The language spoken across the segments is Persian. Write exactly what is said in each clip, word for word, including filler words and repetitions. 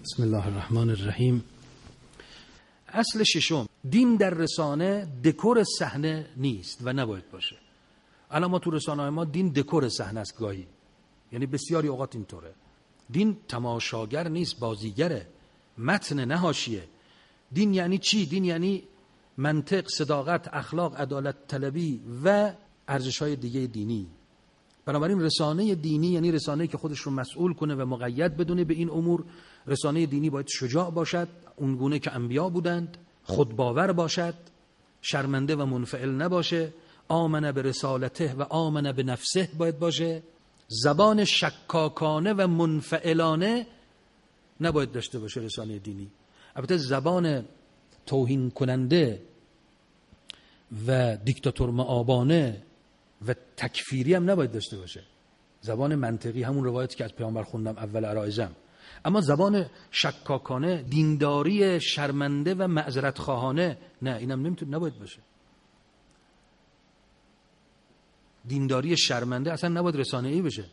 بسم الله الرحمن الرحیم. اصل ششم، دین در رسانه دکور صحنه نیست و نباید باشه. الان ما تو رسانه‌های ما دین دکور صحنه است گاهی، یعنی بسیاری اوقات اینطوره. دین تماشاگر نیست، بازیگره، متن نه حاشیه. دین یعنی چی؟ دین یعنی منطق، صداقت، اخلاق، عدالت طلبی و ارزش‌های دیگه دینی. بنابراین رسانه دینی یعنی رسانه‌ای که خودش رو مسئول کنه و مقید بدونه به این امور. رسانه دینی باید شجاع باشد، اونگونه که انبیا بودند، خودباور باشد، شرمنده و منفعل نباشه، آمن به رسالته و آمن به نفسه باید باشه، زبان شکاکانه و منفعلانه نباید داشته باشه رسانه دینی. البته زبان توهین کننده و دیکتاتور مآبانه و تکفیری هم نباید داشته باشه. زبان منطقی، همون روایتی که از پیامبر خوندم اول عرایزم. اما زبان شکاکانه، دینداری شرمنده و معذرت خواهانه، نه، اینم نمیتونه، نباید باشه. دینداری شرمنده اصلا نباید رسانه‌ای بشه.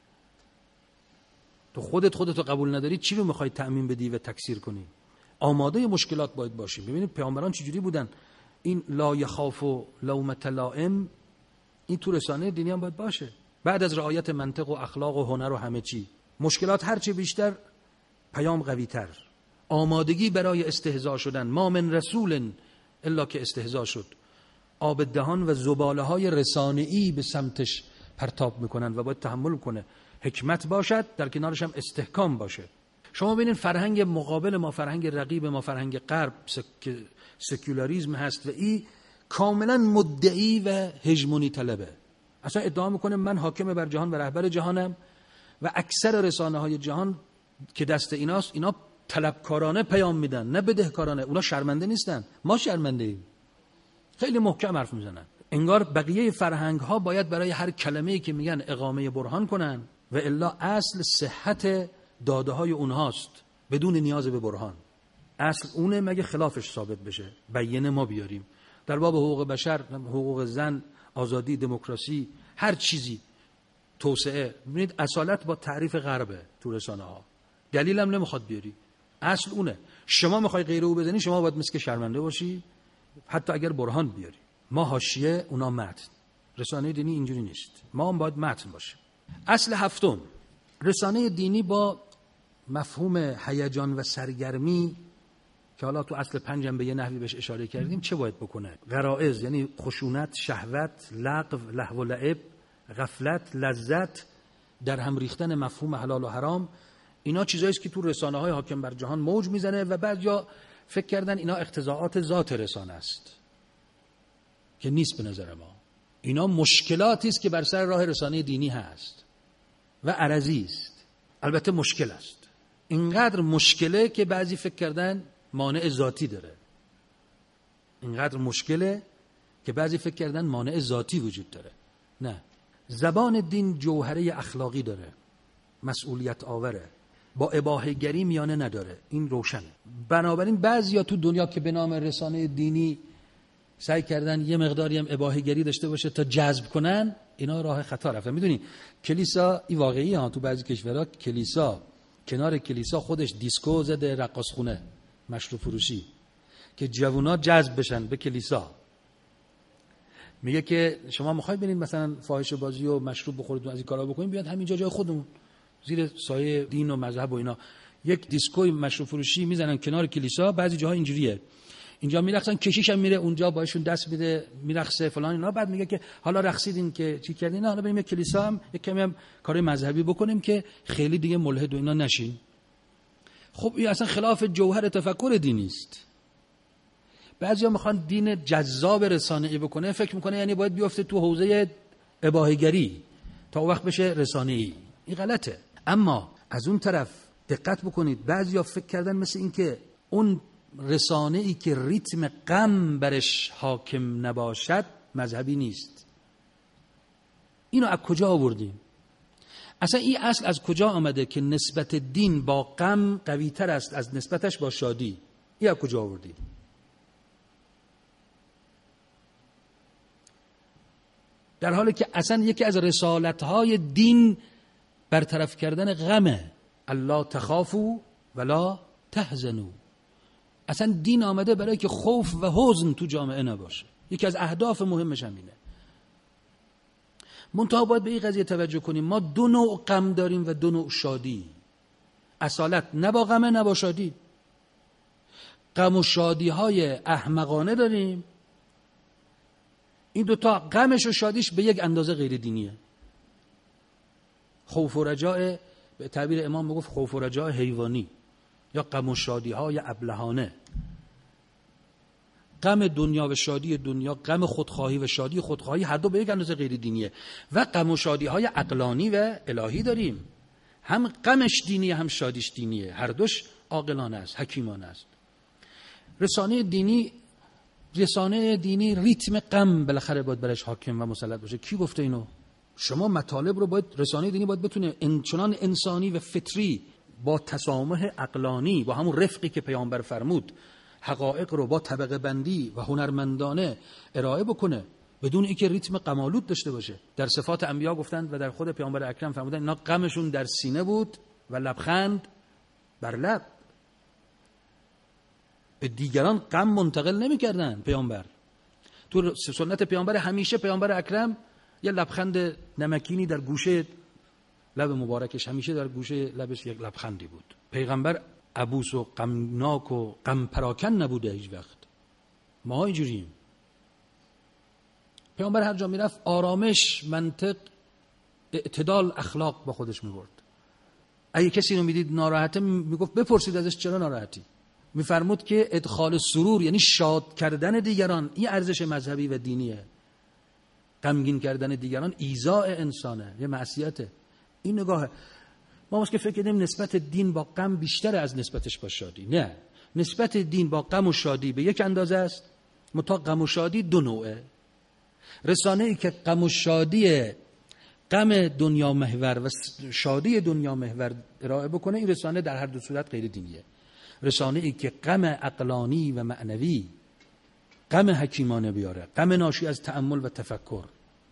تو خودت خودتو قبول نداری، چی رو میخوای تأمین بدی و تکثیر کنی؟ آماده مشکلات باید باشیم. ببینید پیامبران چجوری بودن. این لا یخاف لومة لائم، این تو رسانه دینی هم باید باشه. بعد از رعایت منطق و اخلاق و هنر و همه چی، مشکلات هرچی بیشتر پیام قوی تر. آمادگی برای استهزاء شدن. ما من رسول الا که استهزاء شد. آب دهان و زباله های رسانه‌ای به سمتش پرتاب میکنن و باید تحمل کنه. حکمت باشد، در کنارش هم استحکام باشه. شما ببینید فرهنگ مقابل ما، فرهنگ رقیب ما، فرهنگ غرب، سک... سکولاریسم هست و این کاملا مدعی و هژمونی طلبه. اصلا ادعا میکنه من حاکم بر جهان و رهبر جهانم و اکثر رسانه های جهان که دست ایناست، اینا طلبکارانه پیام میدن نه بدهکارانه. اونا شرمنده نیستن، ما شرمنده ایم. خیلی محکم حرف میزنن. انگار بقیه فرهنگ ها باید برای هر کلمه‌ای که میگن اقامه برهان کنن و الا اصل صحت داده های اونهاست بدون نیاز به برهان. اصل اونه، مگه خلافش ثابت بشه بینه ما بیاریم. در باب حقوق بشر، حقوق زن، آزادی، دموکراسی، هر چیزی، توسعه، ببینید اصالت با تعریف غربه تو رسانه ها. دلیل هم نمیخواد بیاری، اصل اونه. شما میخوای غیر او بزنی، شما باید مثل که شرمنده باشی حتی اگر برهان بیاری. ما حاشیه، اونا متن. رسانه دینی اینجوری نیست، ما هم باید متن باشه. اصل هفتم، رسانه دینی با مفهوم هیجان و سرگرمی که حالا تو اصل پنجم به یه نحوی بهش اشاره کردیم چه باید بکنه؟ غرائز یعنی خشونت، شهوت، لغو، لهو و لعب، غفلت، لذت، در هم ریختن مفهوم حلال و حرام، اینا چیزایی است که تو رسانه های حاکم بر جهان موج میزنه و بعضیا فکر کردن اینا اقتضاعات ذات رسانه است که نیست. به نظر ما اینا مشکلاتی است که بر سر راه رسانه دینی هست و عرضی است. البته مشکل است، اینقدر مشکله که بعضی فکر کردن مانع ذاتی داره. اینقدر مشکله که بعضی فکر کردن مانع ذاتی وجود داره. نه، زبان دین جوهره اخلاقی داره، مسئولیت آوره، با اباحه گری میانه نداره، این روشنه. بنابراین بعضیا تو دنیا که به نام رسانه دینی سعی کردن یه مقداری هم اباحه گری داشته باشه تا جذب کنن، اینا راه خطا رفته. میدونی کلیسا، این واقعی ها، تو بعضی کشورها کلیسا کنار کلیسا خودش دیسکو زده، رقاص خونه، مشروب فروشی، که جوونا جذب بشن به کلیسا. میگه که شما میخواید برید مثلا فاحشه بازی و مشروب بخورید و از این کارا بکنید، بیاد همینجا جای خودمون زیر سایه دین و مذهب و اینا یک دیسکوی مشروب فروشی میزنن کنار کلیسا. بعضی جاها اینجوریه، اینجا میرقصن، کشیش هم میره اونجا باشون دست میده میرقصه فلان اینا. بعد میگه که حالا رقصیدین که چی کردین، حالا بریم کلیسا هم یک کمی هم کار مذهبی بکنیم که خیلی دیگه ملحد و اینا نشین. خب این اصلا خلاف جوهر تفکر دینی است. بعضیا میخوان دین جذاب رسانه‌ای بکنه، فکر میکنه یعنی باید بیفته تو حوزه اباحه‌گری تا وقت بشه رسانه‌ای. این غلطه. اما از اون طرف دقت بکنید، بعضیا فکر کردن مثل این که اون رسانه‌ای که ریتم غم برش حاکم نباشد مذهبی نیست. اینو از کجا آوردیم؟ اصلا این اصل از کجا آمده که نسبت دین با غم قوی تر است از نسبتش با شادی؟ این از کجا آوردیم؟ در حالی که اصلا یکی از رسالت‌های دین برطرف کردن غمه. الله تخافوا ولا تحزنوا. اصلا دین آمده برای که خوف و حزن تو جامعه نباشه. یکی از اهداف مهمش همینه. منتها باید به این قضیه توجه کنیم، ما دو نوع غم داریم و دو نوع شادی. اصالت نه با غم نه با شادی. غم و شادی های احمقانه داریم، این دوتا غمش و شادیش به یک اندازه غیر دینیه. خوف و رجاء، به تعبیر امام میگفت خوف و رجاء حیوانی، یا غم و شادی های ابلهانه. غم دنیا و شادی دنیا، غم خودخواهی و شادی خودخواهی، هر دو به یک اندازه غیر دینیه. و غم و شادی های عقلانی و الهی داریم، هم غمش دینیه هم شادیش دینیه، هر دوش عاقلانه است، حکیمانه است. رسانه دینی رسانه دینی ریتم غم بالاخره باید برش حاکم و مسلط باشه. کی گفته اینو؟ شما مطالب رو باید، رسانه دینی باید بتونه چنان انسانی و فطری با تسامح عقلانی، با همون رفقی که پیامبر فرمود، حقایق رو با طبقه بندی و هنرمندانه ارائه بکنه، بدون اینکه ریتم غم‌آلود داشته باشه. در صفات انبیا گفتند و در خود پیامبر اکرم فرمودند اینا غمشون در سینه بود و لبخند بر لب. به دیگران غم منتقل نمی‌کردن پیامبر. تو سنت پیامبر همیشه پیامبر اکرم یه لبخند نمکینی در گوشه لب مبارکش، همیشه در گوشه لبش یک لبخندی بود. پیغمبر عبوس و غمناک و غم پراکن نبوده هیچ وقت. ما اینجوریم. پیامبر هر جا میرفت آرامش، منطق، اعتدال، اخلاق با خودش میبرد. اگه کسی رو میدید ناراحته میگفت بپرسید ازش چرا ناراحتی. میفرمود که ادخال سرور یعنی شاد کردن دیگران، این ارزش مذهبی و دینیه. غمگین کردن دیگران ایذاء انسانه، یه معصیته. این نگاهه. ما واسه که فکر کنیم نسبت دین با غم بیشتر از نسبتش با شادی. نه، نسبت دین با غم و شادی به یک اندازه است، متا غم و شادی دو نوعه. رسانه ای که غم و شادی غم دنیا محور و شادی دنیا محور ارائه بکنه، این رسانه در هر دو صورت غیر دینیه. رسانه ای که غم عقلانی و معنوی، غم حکیمانه بیاره، غم ناشی از تأمل و تفکر،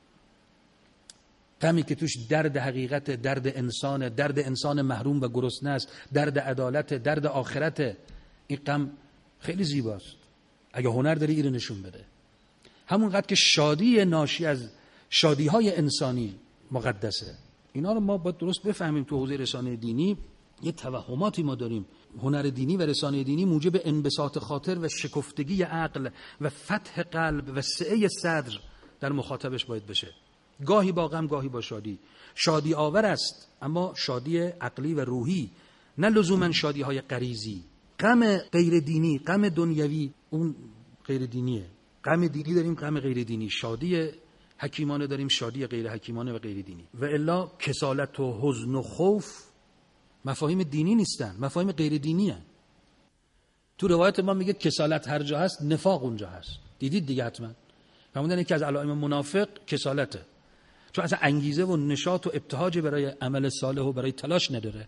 غمی که توش درد حقیقت، درد انسان، درد انسان محروم و گرسنه است، درد عدالت، درد آخرت، این غم خیلی زیباست. اگه هنر داری این رو نشون بده. همونقدر که شادی ناشی از شادی‌های انسانی مقدسه. اینا رو ما باید درست بفهمیم. تو حوزه رسانه دینی یه توهماتی ما داریم. هنر دینی و رسانه دینی موجب انبساط خاطر و شکفتگی عقل و فتح قلب و سعه صدر در مخاطبش باید بشه. گاهی با غم، گاهی با شادی. شادی آور است، اما شادی عقلی و روحی، نه لزوما شادی های غریزی. غم غیر دینی، غم دنیوی، اون غیر دینیه. غم دینی داریم، غم غیر دینی. شادی حکیمانه داریم، شادی غیر حکیمانه و غیر دینی. و الا کسالت و حزن و خوف مفاهیم دینی نیستن، مفاهیم غیر دینی هستن. تو روایت ما میگه کسالت هر جا هست نفاق اونجا هست. دیدید دیگه حتما. فرمودن که از علائم منافق کسالته، چون اصلا انگیزه و نشاط و ابتهاج برای عمل صالح و برای تلاش نداره.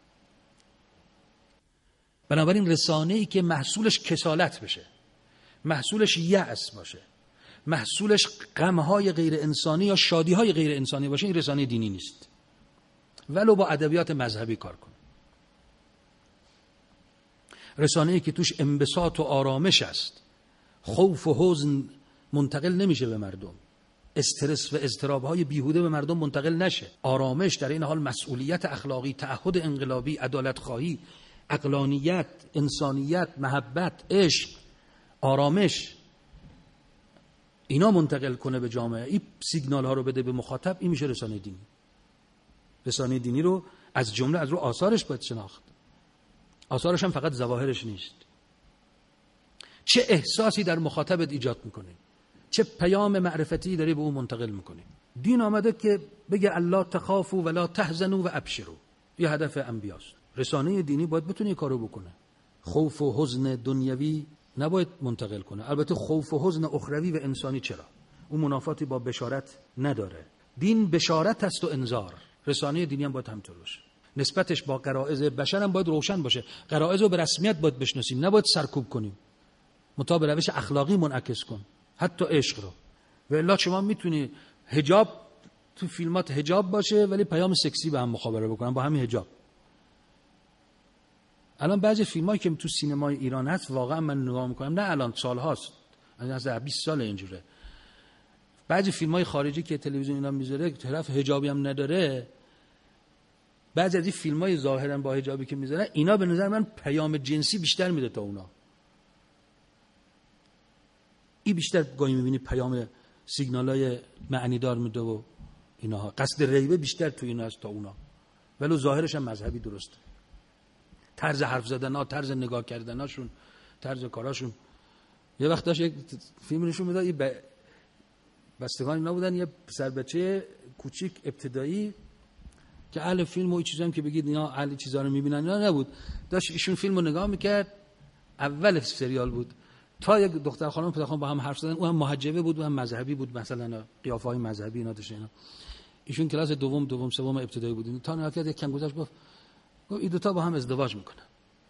بنابراین رسانه ای که محصولش کسالت بشه، محصولش یأس باشه، محصولش غمهای غیر انسانی یا شادیهای غیر انسانی باشه، این رسانه دینی نیست، ولو با ادبیات مذهبی کار کنه. رسانه ای که توش انبساط و آرامش است، خوف و حزن منتقل نمیشه به مردم، استرس و اضطراب‌های بیهوده به مردم منتقل نشه، آرامش در این حال مسئولیت اخلاقی، تعهد انقلابی، عدالت خواهی، عقلانیت، انسانیت، محبت، عشق، آرامش، اینا منتقل کنه به جامعه، این سیگنال ها رو بده به مخاطب، این میشه رسانه دینی. رسانه دینی رو از جمله از رو آثارش باید شناخت. آثارش هم فقط ظواهرش نیست. چه احساسی در مخاطبت ایجاد میکنه، چه پیام معرفتی داری به اون منتقل میکنی. دین آمده که بگه الله تخافوا ولا تحزنوا و ابشروا، یه هدف انبیاست. رسانه دینی باید بتونه کارو بکنه. خوف و حزن دنیوی نباید منتقل کنه. البته خوف و حزن اخروی و انسانی چرا؟ اون منافاتی با بشارت نداره. دین بشارت است و انذار. رسانه دینی هم باید همینطور باشه. نسبتش با غرایز بشر هم باید روشن باشه. غرایز رو به رسمیت باید بشناسیم، نباید سرکوب کنیم. مطابق روش اخلاقی منعکس کن، حتی عشق رو. و الا شما میتونی حجاب تو فیلمات حجاب باشه ولی پیام سکسی به هم مخابره بکنن با همین حجاب. الان بعضی فیلمایی که تو سینمای ایران هست واقعا من نگاه میکنم، نه الان سال هاست، از بیست سال اینجوره، بعضی فیلمای خارجی که تلویزیون اینا میذاره طرف حجابی هم نداره، بعضی از این فیلمای ظاهرا با حجابی که میذاره اینا به نظر من پیام جنسی بیشتر میده تا اونا. این بیشتر گاهی میبینی پیام سیگنالای معنی دار میده و اینها، قصد ریبه بیشتر تو اینا است تا اونا، ولو ظاهرش هم مذهبی درسته. طرز حرف زدن ها، طرز نگاه کردناشون، طرز کاراشون. یه وقت داشت یک فیلم نشون میداد، این ب... بستگان اینا بودن، یه پسر بچه کوچیک ابتدایی که اهل فیلم و این چیزا هم که بگید اینا اهل چیزا رو میبینن اینا نبود، داشت ایشون فیلمو نگاه میکرد، اول سریال بود، تا یک دختر خانم پدر خانم با هم حرف زدن، اون هم محجبه بود و هم مذهبی بود، مثلا قیافه‌های مذهبی اینا داشت اینا. ایشون کلاس دوم دوم سوم ابتدایی بود، تا نهایت یک کم گذشت گفت گفت این دو تا با هم ازدواج میکنن.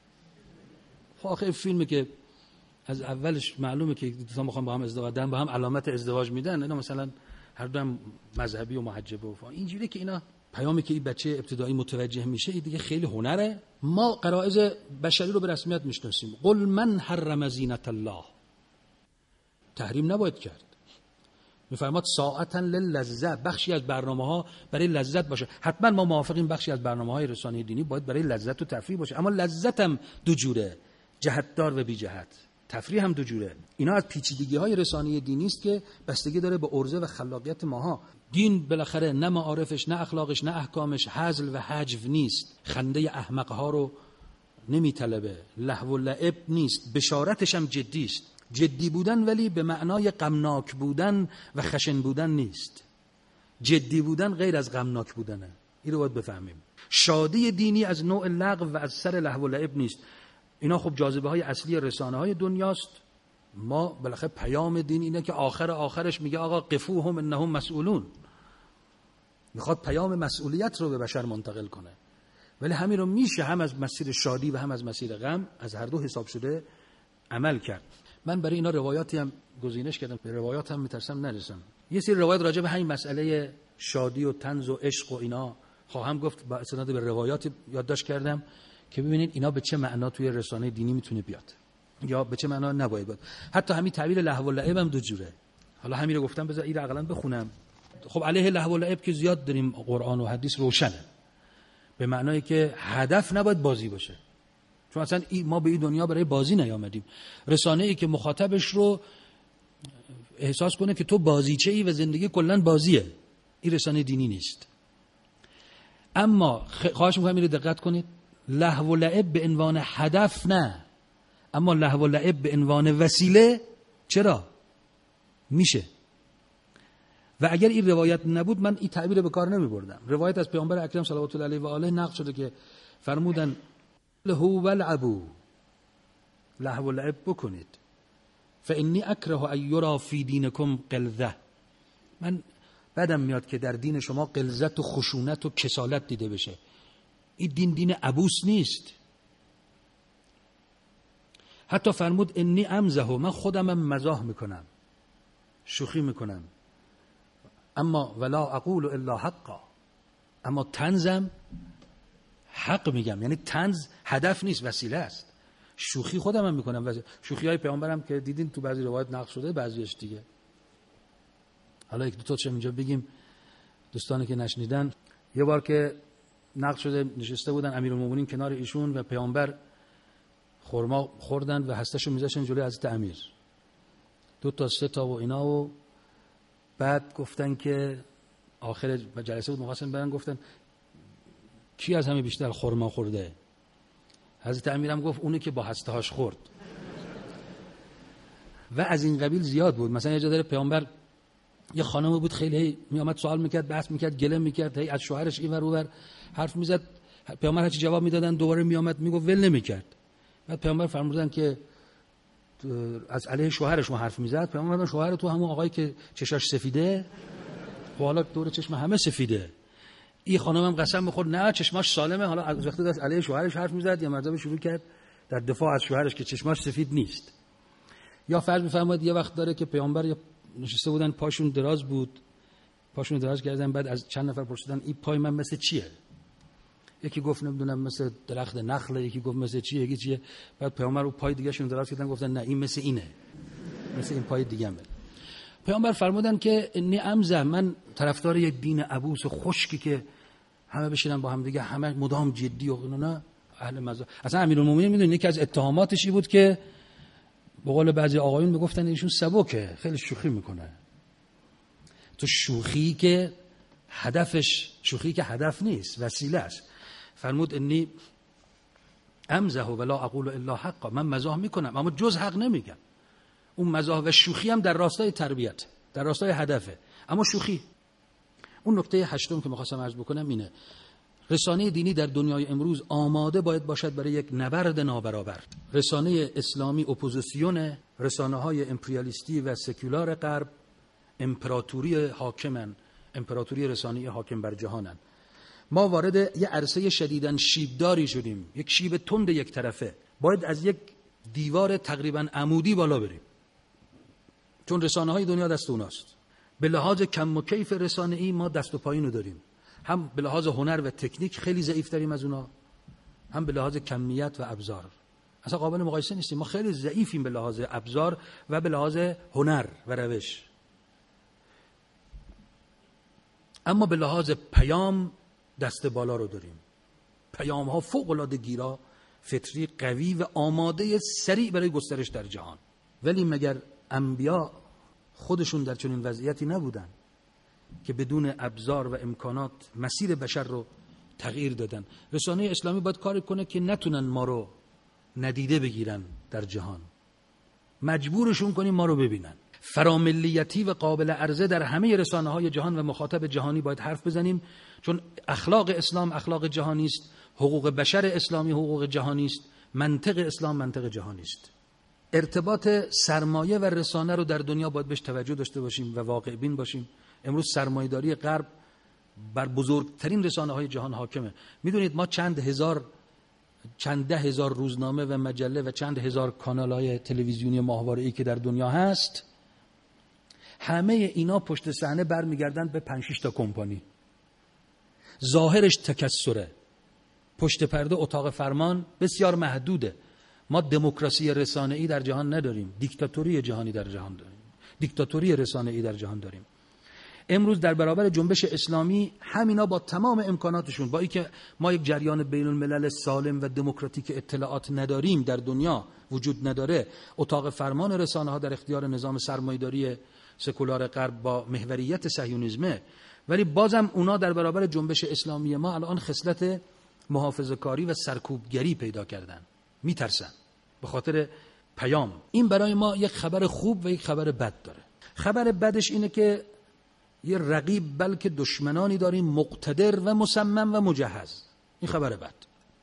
خب آخه فیلمی که از اولش معلومه که دو تا میخوان با هم ازدواج بدن، با هم علامت ازدواج میدن، اینا مثلا هر دو هم مذهبی و محجبه و اینجوری که اینا پیامی که این بچه ابتدایی متوجه میشه، این دیگه خیلی هنره. ما غرایز بشری رو به رسمیت میشناسیم. قل من حرم زینت الله، تحریم نباید کرد. میفرماد ساعتا للذت، بخشی از برنامه‌ها برای لذت باشه. حتما ما موافقیم بخشی از برنامه‌های رسانه‌ای دینی باید برای لذت و تفریح باشه، اما لذت هم دو جوره، جهت‌دار و بی جهت. تفریح هم دو جوره. اینا از پیچیدگی‌های رسانه‌ای دینی است که بستگی داره به عرضه و خلاقیت ماها. دین بالاخره نه معارفش، نه اخلاقش، نه احکامش هزل و حجو نیست. خنده احمق‌ها رو نمیطلبه، لهو و لعب نیست، بشارتش هم جدی است. جدی بودن ولی به معنای غمناک بودن و خشن بودن نیست. جدی بودن غیر از غمناک بودنه، این رو باید بفهمیم. شادی دینی از نوع لغو و از سر لهو و لعب نیست. اینا خب جاذبه های اصلی رسانه های دنیاست. ما بالاخره پیام دین اینه که آخر آخرش میگه آقا قفوهم انهم مسئولون، میخواد پیام مسئولیت رو به بشر منتقل کنه. ولی همین رو میشه هم از مسیر شادی و هم از مسیر غم، از هر دو حساب شده عمل کرد. من برای اینا روایاتی هم گزینش کردم، به روایات هم میترسم نرسم. یه سری روایت راجع به همین مسئله شادی و طنز و عشق و اینا خواهم گفت، با استناد به روایات یادداشت کردم که ببینید اینا به چه معنا توی رسانه دینی میتونه بیاد یا به چه معنا نباید بیاد. حتی همین تعبیر لهو و لعب هم دو جوره. حالا همین رو گفتم، بذار این رو عقلاً بخونم. خب علیه لهو و لعب که زیاد داریم، قرآن و حدیث روشنه، به معنایی که هدف نباید بازی باشه، چون اصلا ما به این دنیا برای بازی نیامدیم. رسانه ای که مخاطبش رو احساس کنه که تو بازیچه ای و زندگی کلاً بازیه، این رسانه دینی نیست. اما خواهش می‌کنم اینو دقت کنید، لهو و لعب به عنوان هدف نه، اما لهو و لعب به عنوان وسیله چرا میشه. و اگر این روایت نبود من این تعبیر به کار نمی‌بردم. روایت از پیامبر اکرم صلوات الله علیه و آله نقل شده که فرمودن لهو و لعبو، لهو و لعب بکنید، فانی اکره ان یری فی دینکم غلظه، من بدم میاد که در دین شما غلظت و خشونت و کسالت دیده بشه. این دین دین عبوس نیست. حتی فرمود انی امزح، من خودمم مزاح میکنم، شوخی میکنم، اما ولا اقول الا حقا، اما طنزم حق میگم. یعنی طنز هدف نیست، وسیله است. شوخی خودم هم میکنم، شوخی های پیامبرم که دیدین تو بعضی روایت نقل شده، بعضیش دیگه. حالا یک دو تا چه اینجا بگیم دوستانی که نشنیدن. یه بار که نقل شده نشسته بودن امیرالمومنین کنار ایشون و پیامبر خرما خوردن و هستشو میذاشتن جلوی حضرت امیر، دو تا سه تا و اینا، و بعد گفتن که آخر جلسه بود مخواستن برن، گفتن کی از همه بیشتر خرما خورده؟ حضرت امیرم گفت اونی که با هسته هاش خورد. و از این قبیل زیاد بود. مثلا یه جا داره پیامبر یه خانمی بود خیلی می اومد سوال میکرد، بحث میکرد، گله میکرد، هی از شوهرش اینور اونور حرف میزد. پیامبر هرچی جواب میدادن دوباره می اومد میگفت ول نمیکرد. بعد پیامبر فرمودن که از علیه شوهرش حرف میزد. پیامبر گفت شوهر تو همون آقایی که چشاش سفیده، خب حالا دور چشم همه سفیده. این خانم هم قسم می‌خورد نه چشماش سالمه. حالا از وقتی داشت علیه شوهرش حرف میزد، یه مرتبه شروع کرد در دفاع از شوهرش که چشماش سفید نیست. یا فرض بفرمایید یه وقت داره که پیامبر نشسته بودن، پاشون دراز بود، پاشون دراز کردن، بعد از چند نفر پرسیدن این پای من مثل چیه؟ یکی گفت نمیدونم مثل درخت نخله، یکی گفت مثل چیه، یکی چیه. بعد پیامبر رو پای دیگه شون دراز کردن گفتن نه این مثل اینه، مثل این پای دیگه همه. پیامبر فرمودن که انی امزه، من طرفدار یک دین عبوس و خشکی که همه بشینن با هم دیگه همه مدام جدی و نه اهل مزاح. اصلا امیرالمومنین میدونید یکی از اتهاماتش این بود که به قول بعضی آقایون میگفتن ایشون سبکه، خیلی شوخی میکنه. تو شوخی که هدفش شوخی که هدف نیست، وسیله است. فرمود انی امزه ولا اقول الا حقا، من مزاح میکنم اما جز حق نمیگم. اون مزاح و شوخی هم در راستای تربیت، در راستای هدفه، اما شوخی. اون نکته هشتم که می‌خواستم عرض بکنم اینه: رسانه دینی در دنیای امروز آماده باید باشد برای یک نبرد نابرابر. رسانه اسلامی اپوزیسیون، رسانه‌های امپریالیستی و سکولار غرب امپراتوری حاکمن، امپراتوری رسانه‌ای حاکم بر جهانن. ما وارد یه عرصه شدیداً شیبداری شدیم، یک شیب تند یک طرفه. باید از یک دیوار تقریباً عمودی بالا بریم، چون رسانه‌های دنیا دست اوناست. به لحاظ کم و کیف رسانه‌ای ما دست و پایینو داریم، هم به لحاظ هنر و تکنیک خیلی ضعیف تریم از اونا، هم به لحاظ کمیت و ابزار. اصلا قابل مقایسه نیستیم. ما خیلی ضعیفیم به لحاظ ابزار و به لحاظ هنر و روش، اما به لحاظ پیام دست بالا رو داریم. پیام ها فوق العاده گیرا، فطری، قوی و آماده سریع برای گسترش در جهان. ولی مگر انبیا خودشون در چنین وضعیتی نبودن که بدون ابزار و امکانات مسیر بشر رو تغییر دادن؟ رسانه اسلامی باید کاری کنه که نتونن ما رو ندیده بگیرن در جهان، مجبورشون کنیم ما رو ببینن. فراملیتی و قابل عرضه در همه رسانه‌های جهان و مخاطب جهانی باید حرف بزنیم، چون اخلاق اسلام اخلاق جهانی است، حقوق بشر اسلامی حقوق جهانی است، منطق اسلام منطق جهانی است. ارتباط سرمایه و رسانه رو در دنیا باید بهش توجه داشته باشیم و واقع بین باشیم. امروز سرمایه‌داری غرب بر بزرگترین رسانه‌های جهان حاکمه. میدونید ما چند هزار چند ده هزار روزنامه و مجله و چند هزار کانال‌های تلویزیونی ماهواره‌ای که در دنیا هست، همه اینا پشت صحنه برمیگردن به پنج شش تا کمپانی. ظاهرش تکثره، پشت پرده اتاق فرمان بسیار محدوده. ما دموکراسی رسانه‌ای در جهان نداریم، دیکتاتوری جهانی در جهان داریم، دیکتاتوری رسانه‌ای در جهان داریم. امروز در برابر جنبش اسلامی همینا با تمام امکاناتشون، با اینکه ما یک جریان بین الملل سالم و دموکراتیک اطلاعات نداریم، در دنیا وجود نداره، اتاق فرمان رسانه‌ها در اختیار نظام سرمایه‌داری سکولار غرب با محوریت صهیونیسمه، ولی بازم اونا در برابر جنبش اسلامی ما الان خصلت محافظه‌کاری و سرکوبگری پیدا کردن، میترسن به خاطر پیام. این برای ما یک خبر خوب و یک خبر بد داره. خبر بدش اینه که یه رقیب بلکه دشمنانی داریم مقتدر و مصمم و مجهز. این خبر بد.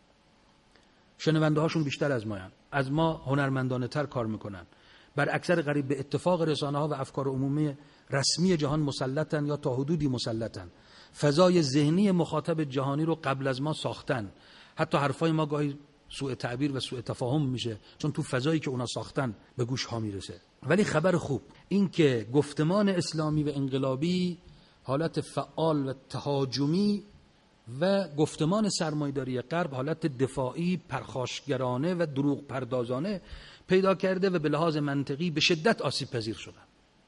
شنونده هاشون بیشتر از ما هن. از ما هنرمندانه تر کار میکنن. بر اکثر قریب به اتفاق رسانه ها و افکار عمومی رسمی جهان مسلطن یا تا حدودی مسلطن. فضای ذهنی مخاطب جهانی رو قبل از ما ساختن. حتی حرفای ما گاهی سوء تعبیر و سوء تفاهم میشه، چون تو فضایی که اونا ساختن به گوش ها میرسه. ولی خبر خوب این که گفتمان اسلامی و انقلابی حالت فعال و تهاجمی و گفتمان سرمایه‌داری غرب حالت دفاعی، پرخاشگرانه و دروغ پردازانه پیدا کرده و به لحاظ منطقی به شدت آسیب پذیر شدن.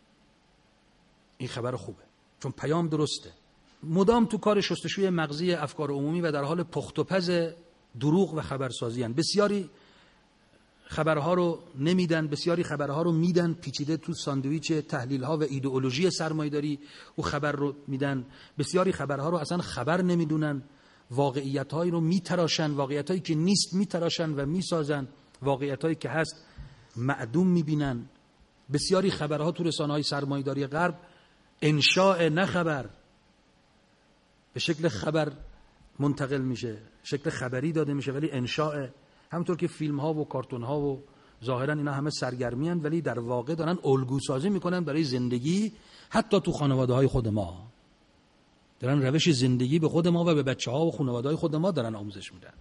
این خبر خوبه، چون پیام درسته. مدام تو کار شستشوی مغزی افکار عمومی و در حال پخت و پز دروغ و خبرسازی هستند. بسیاری خبرها رو نمیدن، بسیاری خبرها رو میدن پیچیده تو ساندویچ تحلیل‌ها و ایدئولوژی سرمایه‌داری او خبر رو میدن. بسیاری خبرها رو اصلا خبر نمیدونن، واقعیت‌هایی رو میتراشن، واقعیت‌هایی که نیست میتراشن و میسازن، واقعیت‌هایی که هست معدوم میبینن. بسیاری خبرها تو رسانه‌های سرمایه‌داری غرب انشاء نه خبر به شکل خبر منتقل میشه، شکل خبری داده میشه ولی انشاء. همونطور که فیلم ها و کارتون ها و ظاهرا اینا همه سرگرمی هستند ولی در واقع دارن الگو سازی میکنن برای زندگی. حتی تو خانواده های خود ما دارن روش زندگی به خود ما و به بچه ها و خانواده های خود ما دارن آموزش میدن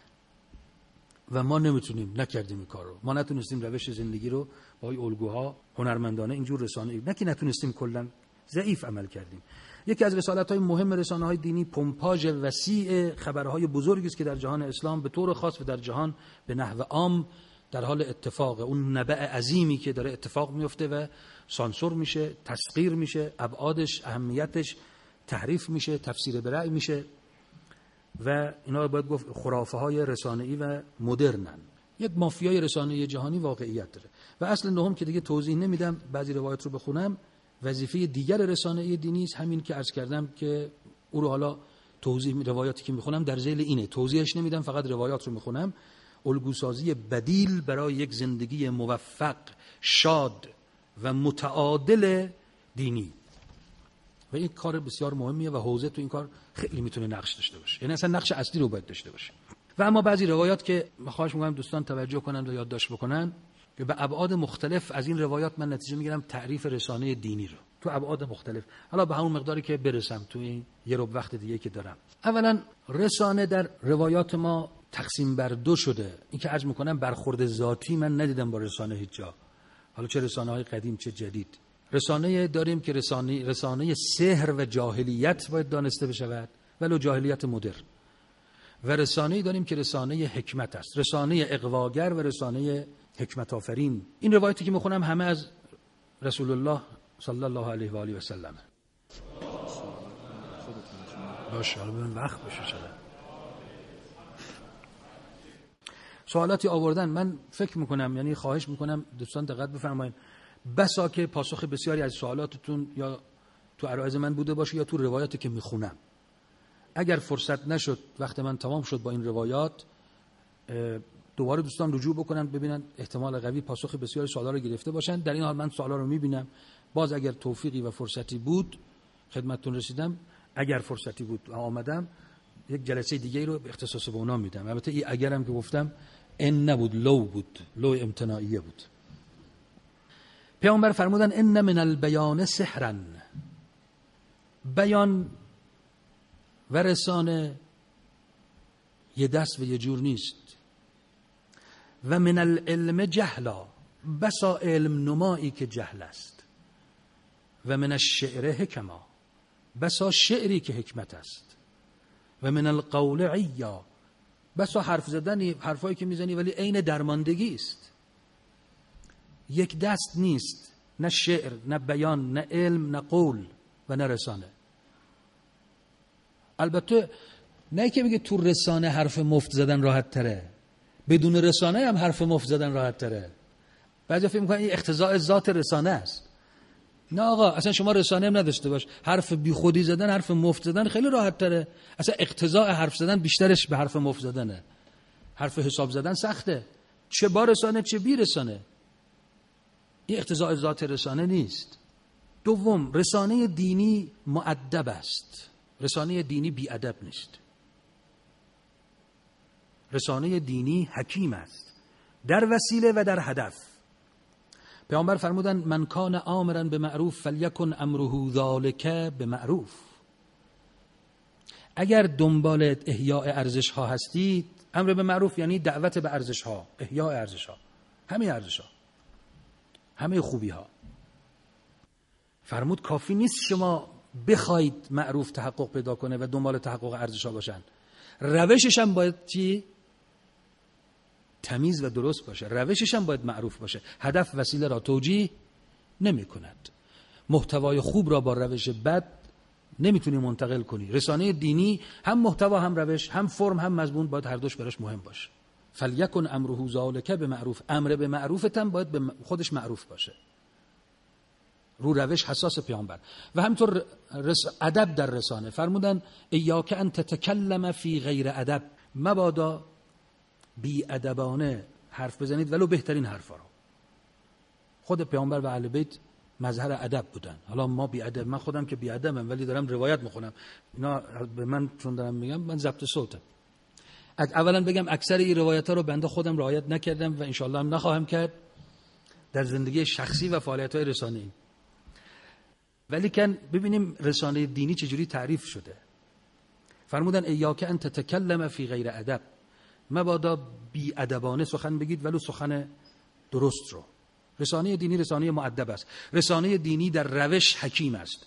و ما نمیتونیم، نکردیم این کار رو. ما نتونستیم روش زندگی رو با این الگوها هنرمندانه اینجور رسانه، نه که نتونستیم، کلا ضعیف عمل کردیم. یکی از رسالت‌های مهم رسانه‌های دینی پمپاژ وسیع خبرهای بزرگی است که در جهان اسلام به طور خاص و در جهان به نحو عام در حال اتفاق، اون نبع عظیمی که داره اتفاق میفته و سانسور میشه، تسخیر میشه، ابعادش، اهمیتش تحریف میشه، تفسیر به رأی میشه و اینا رو باید گفت خرافه‌های رسانه‌ای و مدرنن. یک مافیای رسانه‌ای جهانی واقعیت داره. و اصل نهم که دیگه توضیح نمیدم، بعضی روایت رو بخونم، وظیفه دیگر رسانه‌ای دینی است، همین که عرض کردم که او رو حالا توضیح روایاتی که میخونم در ذیل اینه، توضیحش نمیدم، فقط روایات رو میخونم. الگوسازی بدیل برای یک زندگی موفق، شاد و متعادل دینی. و این کار بسیار مهمیه و حوزه تو این کار خیلی میتونه نقش داشته باشه، یعنی اصلا نقش اصلی رو باید داشته باشه. و اما بعضی روایات که خواهش می‌کنم دوستان توجه کنن و یادداشت بکنن که به ابعاد مختلف از این روایات من نتیجه میگیرم تعریف رسانه دینی رو تو ابعاد مختلف، حالا به همون مقداری که برسم تو این یه ربع وقت دیگه که دارم. اولا رسانه در روایات ما تقسیم بر دو شده. این که عرض می‌کنم برخورد ذاتی من ندیدم با رسانه هیچ جا، حالا چه رسانه‌های قدیم چه جدید. رسانه داریم که رسانه رسانه سحر و جاهلیت باید دانسته بشود، ولو جاهلیت مدرن. و رسانه داریم که رسانه حکمت است، رسانه اغواگر و رسانه حکمت آفرین. این روایتی که میخونم همه از رسول الله صلی الله علیه و آله و سلم. باشه حالا ببین وقت بشه شده. سوالاتی آوردن، من فکر میکنم، یعنی خواهش میکنم دوستان دقت بفرمایید، بسا که پاسخ بسیاری از سوالاتتون یا تو عرایض من بوده باشه یا تو روایاتی که میخونم. اگر فرصت نشد، وقت من تمام شد با این روایات، دوباره دوستان رجوع بکنن ببینن، احتمال قوی پاسخ بسیاری سوالا رو گرفته باشن. در این حال من سوالا رو میبینم، باز اگر توفیقی و فرصتی بود خدمتتون رسیدم، اگر فرصتی بود آمدم یک جلسه دیگه رو به اختصاص به اونا میدم. البته این اگرم که گفتم ان نبود، لو بود، لو امتناعیه بود. پیامبر فرمودن ان من البیان سحرا، بیان و رسانه یه دست و یه جور نیست. و من العلم جهلا، بسا علم نمایی که جهل است. و من الشعر حکما، بسا شعری که حکمت است. و من القول عیا، بسا حرف زدنی، حرفایی که میزنی ولی عین درماندگی است. یک دست نیست، نه شعر، نه بیان، نه علم، نه قول و نه رسانه. البته نه که بگه تو رسانه حرف مفت زدن راحت تره، بدون رسانه هم حرف مفت زدن راحت تره. بعضی فکر می‌کنن این اقتضاء ذات رسانه است. نه آقا، اصلا شما رسانه هم نداشته باش، حرف بی خودی زدن، حرف مفت زدن خیلی راحت تره. اصلا اقتضاء حرف زدن بیشترش به حرف مفت زدنه. حرف حساب زدن سخته، چه با رسانه چه بی رسانه. این اقتضاء ذات رسانه نیست. دوم، رسانه دینی مؤدب است، رسانه دینی بی ادب نیست. رسانه دینی حکیم است در وسیله و در هدف. پیامبر فرمودن من کان آمرا به معروف فلیکن امره ذالک به معروف. اگر دنبال احیاء ارزش ها هستید، امر به معروف یعنی دعوت به ارزش ها، احیاء ارزش ها، همه ارزش ها، همه خوبی ها. فرمود کافی نیست شما بخواید معروف تحقق پیدا کنه و دنبال تحقق ارزش ها باشن، روشش هم باید چی؟ تمیز و درست باشه. روشش هم باید معروف باشه. هدف وسیله را توجیه نمی کند. محتوای خوب را با روش بد نمیتونی منتقل کنی. رسانه دینی هم محتوا هم روش، هم فرم هم مضمون، باید هر دوش براش مهم باشه. فلیکن امره ذالک به معروف، امر به معروفت هم باید به خودش معروف باشه. رو روش حساس پیامبر. و همینطور رس... ادب در رسانه فرمودن ایاک ان تتکلم فی غیر ادب، مبادا بی ادبانه حرف بزنید ولو بهترین حرفا رو. خود پیامبر و اهل بیت مظهر ادب بودن. حالا ما بی ادب، من خودم که بی ادبم ولی دارم روایت میخونم، اینا به من چون دارم میگم، من ضبط صوتم. اولا بگم اکثر این روایت ها رو بنده خودم رعایت نکردم و انشالله هم نخواهم کرد در زندگی شخصی و فعالیت های رسانه‌ای. ولی کن ببینیم رسانه دینی چجوری تعریف شده. فرمودن ایاک ان تتکلم فی غیر ادب، مبادا بی ادبانه سخن بگید ولو سخن درست رو. رسانه دینی رسانه مؤدب است. رسانه دینی در روش حکیم است.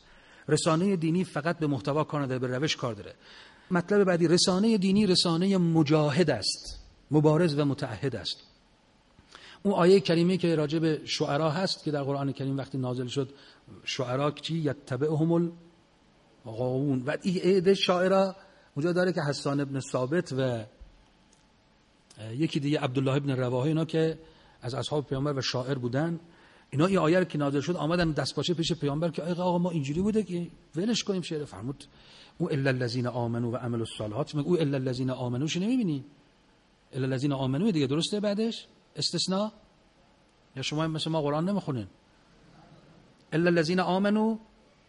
رسانه دینی فقط به محتوا کار نداره، به روش کار داره. مطلب بعدی، رسانه دینی رسانه مجاهد است، مبارز و متعهد است. اون آیه کریمه که راجع به شعرا هست که در قرآن کریم وقتی نازل شد، شعرا چی؟ یتبعهم الغاوون. و این عده شاعرا اونجا داره که حسان ابن ثابت و یکی دیگه عبدالله ابن رواحه، اینا که از اصحاب پیامبر و شاعر بودن، اینا این آیه که نازل شد آمدن دستپاچه پیش پیامبر که آقا ما اینجوری بوده که ولش کنیم شعر. فرمود او الا الذين آمنوا و عملوا الصالحات. او الا الذين آمنوا شو نمیبینی؟ الا الذين آمنوا دیگه درسته بعدش استثناء؟ یا شما مثل ما قرآن نمیخونین؟ الا الذين آمنوا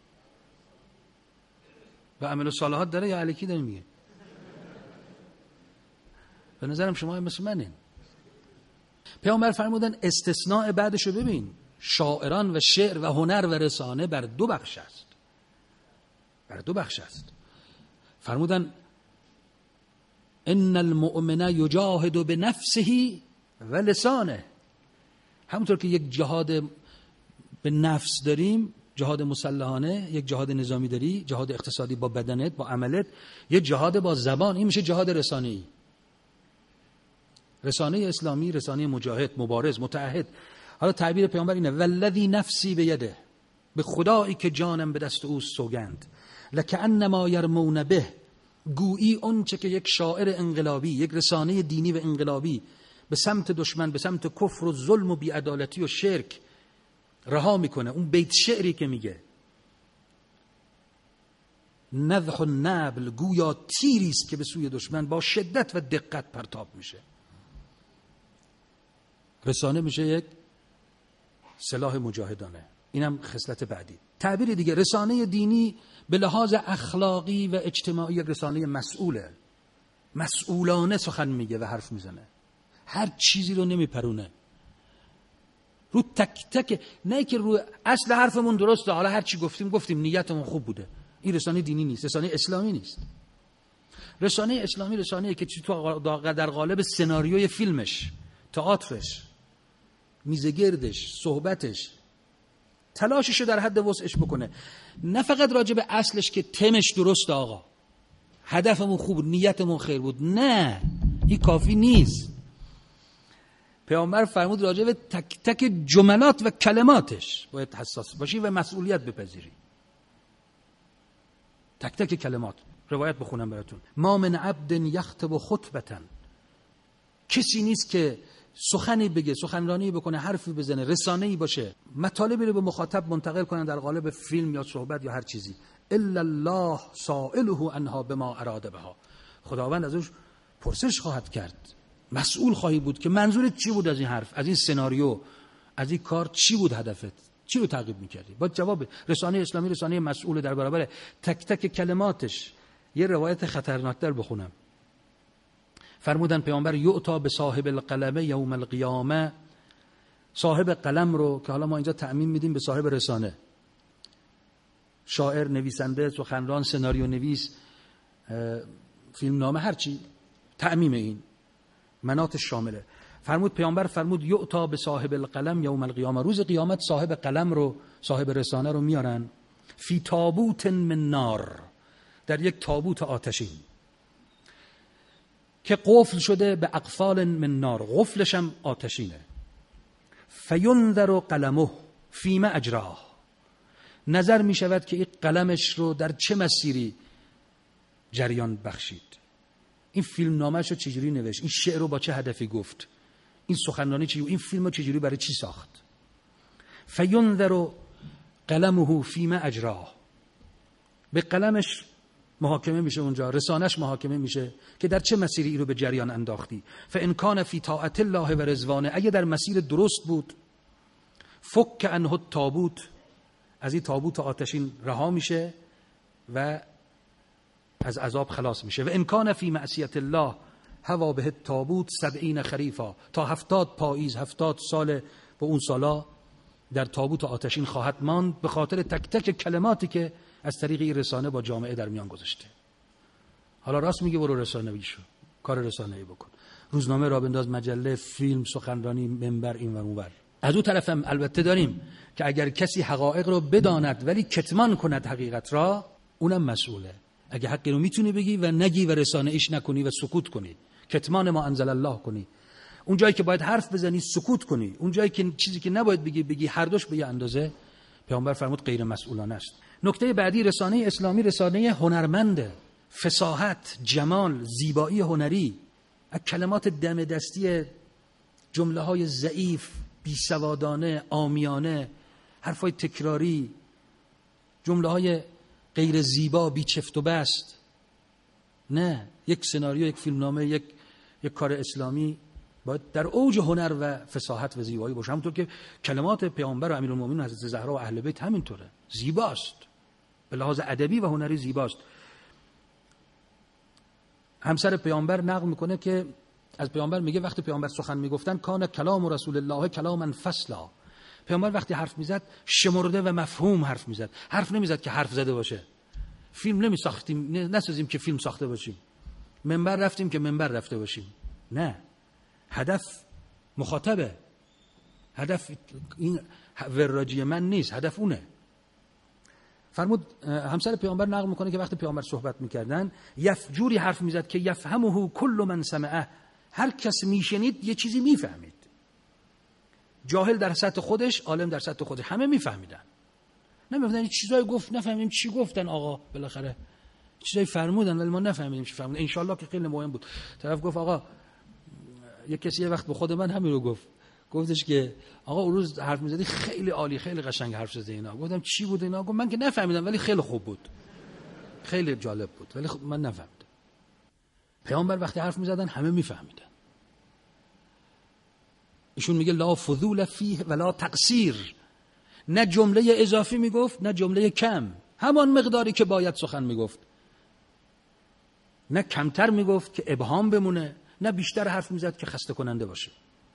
و عملوا الصالحات داره یا الکی داره میگه؟ به نظرم شما مثل منین. پیامبر فرمودن استثناء بعدشو ببین، شاعران و شعر و هنر و رسانه بر دو بخش است، بر دو بخش است. فرمودن ان المؤمن یجاهد بنفسه و لسانه. همونطور که یک جهاد به نفس داریم، جهاد مسلحانه، یک جهاد نظامی داری، جهاد اقتصادی با بدنت با عملت، یک جهاد با زبان، این میشه جهاد رسانه‌ای. رسانه اسلامی رسانه مجاهد، مبارز، متعهد. حالا تعبیر پیامبر اینه والذی نفسی بیده، به خدایی که جانم به دست او سوگند، لکأنما یرمون به، گویی اون چه که یک شاعر انقلابی، یک رسانه دینی و انقلابی به سمت دشمن، به سمت کفر و ظلم و بی‌عدالتی و شرک رها میکنه، اون بیت شعری که میگه نذح النبل، گویا تیری است که به سوی دشمن با شدت و دقت پرتاب میشه. رسانه میشه یک سلاح مجاهدانه. اینم خصلت بعدی. تعبیر دیگه، رسانه دینی به لحاظ اخلاقی و اجتماعی یک رسانه مسئوله، مسئولانه سخن میگه و حرف میزنه، هر چیزی رو نمیپرونه، رو تک تک، نه که رو اصل حرفمون درسته، حالا هر چی گفتیم گفتیم نیتمون خوب بوده. این رسانه دینی نیست، رسانه اسلامی نیست. رسانه اسلامی رسانه‌ای که تو در قالب سناریوی فیلمش، تئاترش، میزگردش، صحبتش، تلاشش در حد وسعش بکنه، نه فقط راجع به اصلش که تمش درسته، آقا هدفمون خوب بود، نیتمون خیر بود، نه این کافی نیست. پیامبر فرمود راجع به تک تک جملات و کلماتش باید حساس باشی و مسئولیت بپذیری. تک تک کلمات. روایت بخونم براتون. ما من عبد یخطب خطبة، کسی نیست که سخنی بگه، سخنرانی بکنه، حرفی بزنه، رسانه‌ای باشه، مطالبی رو به مخاطب منتقل کنه در قالب فیلم یا صحبت یا هر چیزی، الا الله سائله عنها بما اراد بها، خداوند ازش پرسش خواهد کرد، مسئول خواهی بود که منظورت چی بود از این حرف، از این سناریو، از این کار، چی بود هدفت، چی رو تعقیب می‌کردی؟ با جواب. رسانه اسلامی رسانه مسئول در برابر تک تک کلماتش. یه روایت خطرناکتر بخونم. فرمودن پیامبر یعطا به صاحب القلم یوم القیامه، صاحب قلم رو که حالا ما اینجا تعمیم میدیم به صاحب رسانه، شاعر، نویسنده، سخنران، سناریو نویس، فیلم نامه، هر چی، تعمیم این مناط شامله. فرمود پیامبر فرمود یعطا به صاحب القلم یوم القیامه، روز قیامت صاحب قلم رو، صاحب رسانه رو میارن فی تابوت من نار، در یک تابوت آتشین که قفل شده به اقفال من نار، قفلش هم آتشینه. فینذر قلمه فیما اجراه، نظر می شود که این قلمش رو در چه مسیری جریان بخشید، این فیلم نامش رو چجوری نوشت، این شعر رو با چه هدفی گفت، این سخنرانی چی، این فیلم رو چجوری برای چی ساخت. فینذر قلمه فیما اجراه، به قلمش محاکمه میشه اونجا، رسانش محاکمه میشه که در چه مسیری این رو به جریان انداختی. فان کان فی طاعت الله و رضوانه، اگه در مسیر درست بود، فک عنه التابوت، از این تابوت آتشین رها میشه و از عذاب خلاص میشه. و ان کان فی معصیت الله هوا به التابوت سبعین خریفا، تا هفتاد پاییز، هفتاد سال و اون سالا در تابوت آتشین خواهد ماند به خاطر تک تک کلماتی که از طریق این رسانه با جامعه در میان گذاشته. حالا راست میگه، برو رسانه‌ای شو، کار رسانه‌ای بکن، روزنامه را بنداز، مجله، فیلم، سخنرانی، منبر، این و اون ور، از اون طرف هم البته داریم که اگر کسی حقایق رو بداند ولی کتمان کند حقیقت را، اونم مسئوله. اگه حقی رو میتونی بگی و نگی و رسانه ایش نکنی و سکوت کنی، کتمان ما انزل الله کنی، اون جایی که باید حرف بزنی سکوت کنی، اون جایی که چیزی که نباید بگی بگی، هر دوش به یه اندازه پیامبر فرمود غیر مسئولانه است. نکته بعدی، رسانه اسلامی رسانه هنرمنده، فصاحت، جمال، زیبایی هنری، از کلمات دم دستی، جمله های ضعیف، بیسوادانه، عامیانه، حرفای تکراری، جمله های غیر زیبا، بی چفت و بست. نه، یک سناریو، یک فیلمنامه، یک یک کار اسلامی باید در اوج هنر و فصاحت و زیبایی باشه. همونطور که کلمات پیامبر و امیرالمومنین حضرت زهرا و اهل بیت همینطوره، زیباست، به لحاظ ادبی و هنری زیباست. همسر پیامبر نقل میکنه که از پیامبر میگه وقتی پیامبر سخن میگفتن کان کلام رسول الله کلاما فصلا. پیامبر وقتی حرف میزد شمرده و مفهوم حرف میزد، حرف نمیزد که حرف زده باشه. فیلم نمیساختیم، نسازیم که فیلم ساخته باشیم، منبر رفتیم که منبر رفته باشیم. نه، هدف مخاطبه، هدف این وراجی من نیست، هدف اونه. فرمود همسر پیامبر نقل میکنه که وقتی پیامبر صحبت میکردن یف جوری حرف میزد که یفهمه کل من سمعه، هر کس میشنید یه چیزی میفهمید. جاهل در سطح خودش، عالم در سطح خودش، همه میفهمیدن. نمیفهمیدن این چیزای گفت، نفهمیم چی گفتن آقا، بالاخره چیزای فرمودن ولی ما نفهمیدیم چی فرمودن. ان شاء الله که خیلی مهم بود. طرف گفت آقا، یک کسی یه وقت به خود من همین رو گفت، گفتش که آقا اون روز حرف میزدی خیلی عالی، خیلی قشنگ حرف زدی اینا. گفتم چی بود اینا؟ گفت من که نفهمیدم ولی خیلی خوب بود، خیلی جالب بود ولی خب من نفهمیدم. پیامبر وقتی حرف میزدن همه میفهمیدن. ایشون میگه لا فضول فیه ولا تقصیر، نه جمله اضافی میگفت نه جمله کم، همان مقداری که باید سخن میگفت، نه کمتر میگفت که ابهام بمونه، نه بیشتر حرف میزد که خسته کننده باشه.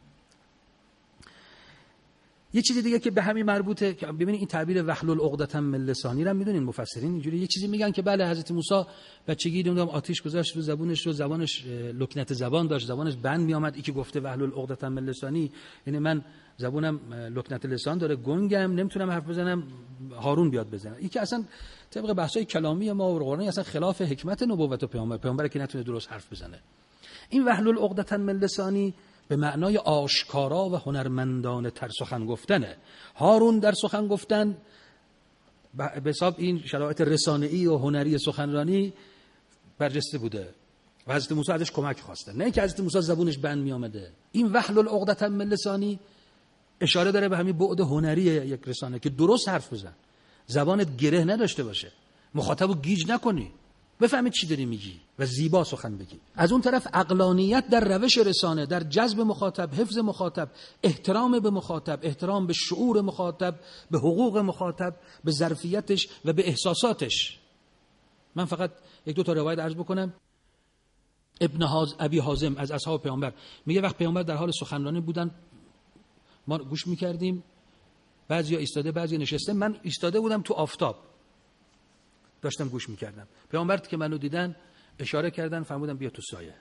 یه چیزی دیگه که به همین مربوطه، که ببینید این تعبیر وحلل عقدة من لسانی رو میدونین مفسرین اینجوری یه چیزی میگن که بله حضرت موسی بچگی نمیدونم آتش گذاشت رو زبونش، رو زبانش لکنت زبان داشت، زبانش بند میآمد. این که گفته وحلل عقدة من لسانی یعنی من زبونم لکنت لسان داره، گنگم، نمیتونم حرف بزنم، هارون بیاد بزنه. این که اصلا طبق بحث‌های کلامی ما و قرآنی اصلا خلاف حکمت نبوت و پیامبر، پیامبر که نتونه درست حرف بزنه. این وحلل عقدة من لسانی به معنای آشکارا و هنرمندانه تر سخن گفتنه. هارون در سخن گفتن به حساب این شرایط رسانه‌ای و هنری سخنرانی برجسته بوده و حضرت موسی ازش کمک خواسته، نه که حضرت موسی زبونش بند می آمده. این وحلل عقدة من لسانی اشاره داره به همین بعد هنری یک رسانه که درست حرف بزن، زبانت گره نداشته باشه، مخاطبو گیج نکنی، بفهمید چی داری میگی و زیبا سخن بگی. از اون طرف عقلانیت در روش رسانه، در جذب مخاطب، حفظ مخاطب، احترام به مخاطب، احترام به شعور مخاطب، به حقوق مخاطب، به ظرفیتش و به احساساتش. من فقط یک دو تا روایت عرض بکنم. ابن حاز ابی حازم از اصحاب پیامبر میگه وقت پیامبر در حال سخنرانی بودن ما گوش میکردیم، بعضیا ایستاده بعضیا نشسته، من ایستاده بودم تو آفتاب داشتم گوش میکردم. پیامبر که منو دیدن اشاره کردن، فرمودن بیا تو سایه.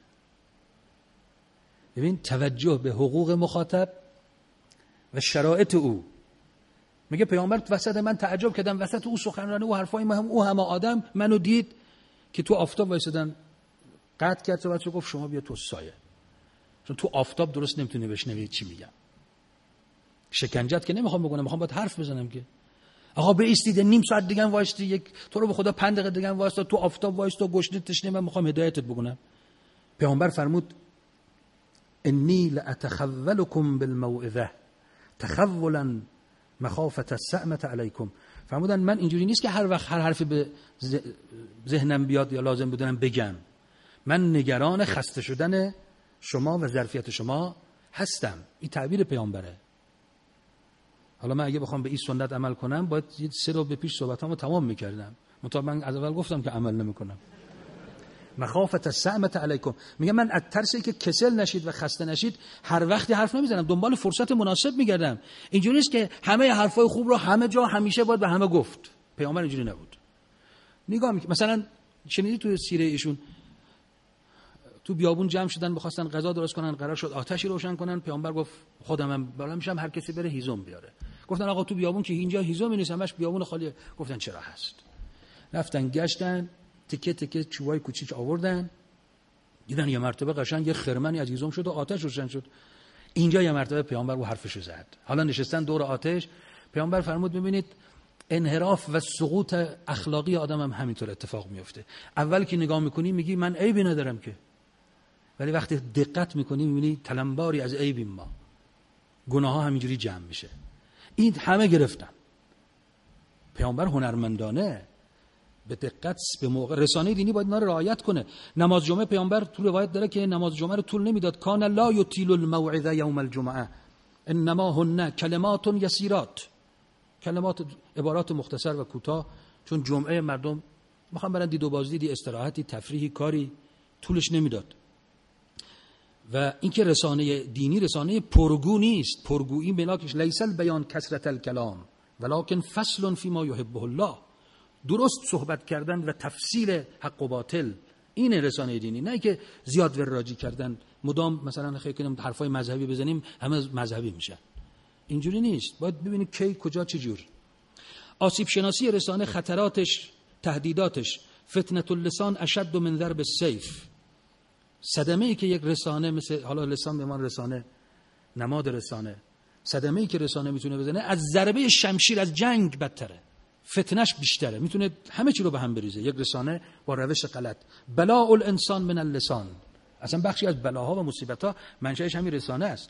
ببین توجه به حقوق مخاطب و شرایط او. میگه پیامبر وسط من تعجب کردم، وسط او سخنرانی و حرفای ما هم او همه آدم منو دید که تو آفتاب وایسادن، قطع کرد صحبت رو، گفت شما بیا تو سایه، چون تو آفتاب درست نمیتونی بشنوی چی میگم. شکنجت که نمیخوام بکنم، میخوام باید حرف بزنم که آقا بایستید نیم ساعت دیگه وایستی، یک تو رو به خدا پنج دقیقه دیگه وایستا تو آفتاب وایستا گشنه تشنه، من میخوام هدایتت بکنم. پیامبر فرمود انی لاتخولکم بالموعظه تخولا مخافه السأمة علیکم. فرمودن من اینجوری نیست که هر وقت هر حرفی به ذهنم بیاد یا لازم بدونم بگم، من نگران خسته شدن شما و ظرفیت شما هستم. این تعبیر پیامبره. حالا من اگه بخوام به این سنت عمل کنم باید سه رو به پیش صحبتامو تمام میکردم، منتها من از اول گفتم که عمل نمیکنم. مخافت السأمة علیکم، میگم من از ترسی که کسل نشید و خسته نشید هر وقتی حرف نمیزنم، دنبال فرصت مناسب میگردم. اینجوری نیست که همه حرفای خوب رو همه جا همیشه باید به همه گفت. پیامبر اینجوری نبود. نگاه میکنم مثلا شنیدی تو سیره ایشون تو بیابون جمع شدن می‌خواستن غذا درست کنن، قرار شد آتشی روشن کنن. پیامبر گفت خودمم بالا میشم، هر کسی بره هیزم بیاره. گفتن آقا تو بیابون که اینجا هیزمی نیست، همش بیابون خالیه. گفتن چرا هست؟ رفتن گشتن، تیکه تیکه چوبای کوچیک آوردن، دیدن یه مرتبه قشنگ یه خرمنی از هیزم شد و آتش روشن شد. اینجا یه مرتبه پیامبر رو حرفشو زد. حالا نشستن دور آتش، پیامبر فرمود ببینید انحراف و سقوط اخلاقی آدم هم همینطور اتفاق میفته. اول که نگاه میکنی میگی من عیبی ندارم که، ولی وقتی دقت میکنی میبینی تلمباری از عیبیم ما، گناه ها همینجوری جمع میشه. این همه گرفتن. پیامبر هنرمندانه به دقت به موقع، رسانه دینی باید اینا رو رعایت کنه. نماز جمعه پیامبر تو روایت داره که نماز جمعه رو طول نمیداد. کان لا یطیل الموعظه یوم الجمعه انما هن کلمات یسیرات، کلمات عبارات مختصر و کوتاه، چون جمعه مردم میخوان برن دید و بازدیدی، استراحتی، تفریحی، کاری، طولش نمیداد. و اینکه رسانه دینی رسانه پرگو نیست. پرگویی بلاکش لیس البیان کثرت الکلام ولکن فصل فیما یحبه الله. درست صحبت کردن و تفصیل حق و باطل، این رسانه دینی، نه که زیاد وراجی کردن، مدام مثلا خیلی کنیم حرفای مذهبی بزنیم همه مذهبی میشن. اینجوری نیست. باید ببینید کی کجا چه جور. آسیب شناسی رسانه، خطراتش، تهدیداتش، فتنه اللسان اشد من ضرب السیف. صدمه ای که یک رسانه مثل حالا لسان به من رسانه، نماد رسانه، صدمه ای که رسانه میتونه بزنه از ضربه شمشیر، از جنگ بدتره، فتنش بیشتره، میتونه همه چی رو به هم بریزه. یک رسانه با روش غلط. بلاء الانسان من اللسان، اصلا بخشی از بلاها و مصیبت‌ها منشأش همین رسانه است.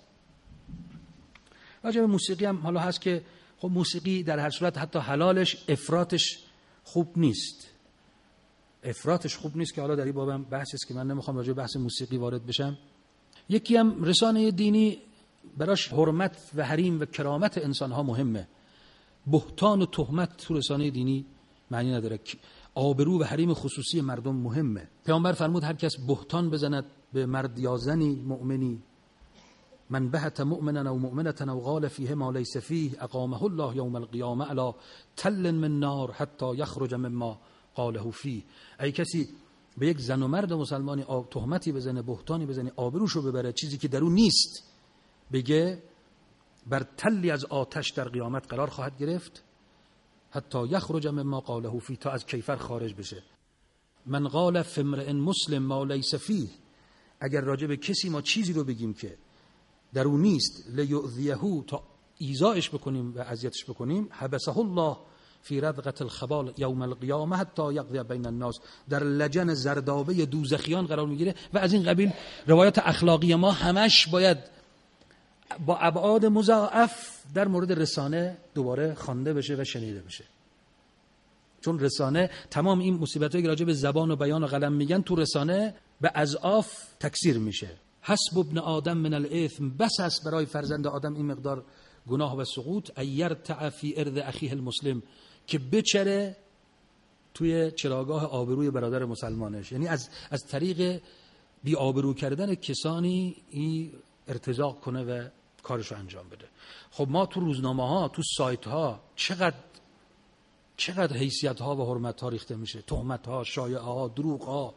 راجع به موسیقی هم حالا هست که خب موسیقی در هر صورت حتی حلالش افراطش خوب نیست. افراطش خوب نیست که حالا در این بابم بحثی است که من نمیخوام راجع به بحث موسیقی وارد بشم. یکی هم رسانه دینی براش حرمت و حریم و کرامت انسان‌ها مهمه. بهتان و تهمت تو رسانه دینی معنی نداره. آبرو و حریم خصوصی مردم مهمه. پیامبر فرمود هر کس بهتان بزند به مرد یا زنی مؤمنی، من بهت مؤمنا او مؤمنه او قال فیه ما لیس فیه اقامه الله یوم القیامه علی تل من نار حتی یخرج مما قاله فیه. ای کسی به یک زن و مرد مسلمانی تهمتی بزنه، بهتانی بزنه، آبروشو ببره، چیزی که در اون نیست، بگه بر تلی از آتش در قیامت قرار خواهد گرفت، حتی یخرج مما قاله فیه، تا از کیفر خارج بشه. من قال فی امرئ مسلم ما لیس فیه، اگر راجع به کسی ما چیزی رو بگیم که در اون نیست، لیؤذیه، تا ایذایش بکنیم و اذیتش بکنیم، حبسه الله فی ردغه الخبال یوم القیامه حتی یقضی بین الناس، در لجن زردابه دوزخیان قرار میگیره. و از این قبیل روایات اخلاقی ما همش باید با ابعاد مضاعف در مورد رسانه دوباره خوانده بشه و شنیده بشه. چون رسانه تمام این مصیبتایی که راجع به زبان و بیان و قلم میگن تو رسانه به اضعاف تکثیر میشه. حسب ابن آدم من الاثم، بس است برای فرزند آدم این مقدار گناه و سقوط، ایرتع فی ارض اخیه المسلم، که بچره توی چراگاه آبروی برادر مسلمانش. یعنی از از طریق بی آبرو کردن کسانی این ارتزاق کنه و کارشو انجام بده. خب ما تو روزنامه ها، تو سایت ها چقدر چقدر حیثیت ها و حرمت ها ریخته میشه، تهمت ها، شایعه ها، دروغ ها.